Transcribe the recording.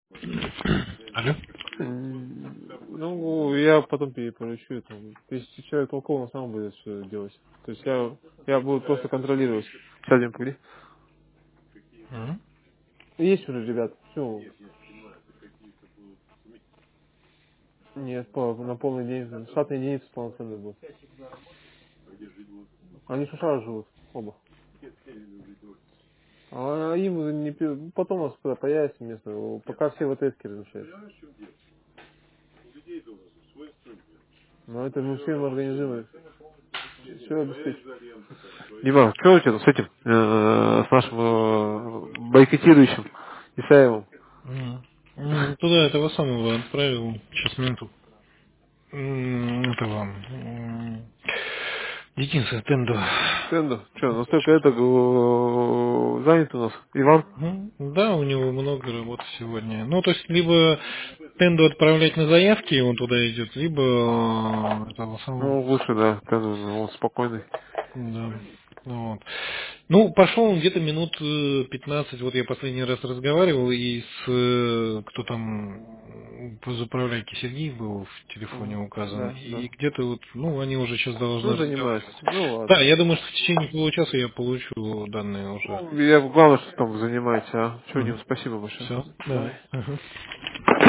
Алло? Ну, я потом перепоручу, там, если человек толково сам будет все делать. То есть я буду просто контролировать. Сядем, погоди. Мгм. Есть уже, ребят, все. Нет, на полный день, штатные единицы полноценные будут. Они в Шушара живут, оба. А им не потом у нас когда появится место, пока все в АТС размещаются. Но это мы все организуем, все обеспечим. Дима, что у тебя с этим, с нашим бойкотирующим Исаевым? Туда этого самого отправил, сейчас минуту. Этого. Единственное, тенду. Тендер, что, настолько это занят у нас? Иван? Да, у него много работы сегодня. Ну, то есть, либо тенду отправлять на заявки, и он туда идет, либо этого самого. Ну, лучше, да, тендер, он спокойный. Да. Вот. Ну, пошел он где-то минут 15. Вот я последний раз разговаривал, и с кто там по заправляйке Сергей был в телефоне указан, Да, и да. где-то вот, ну, они уже сейчас должны Ну, занимается. разговаривать. Ну, Да, ладно. я думаю, что в течение получаса я получу данные уже. Ну, я главное, что там занимаетесь, а? Что, Дим, спасибо большое. Все, давай. Ага.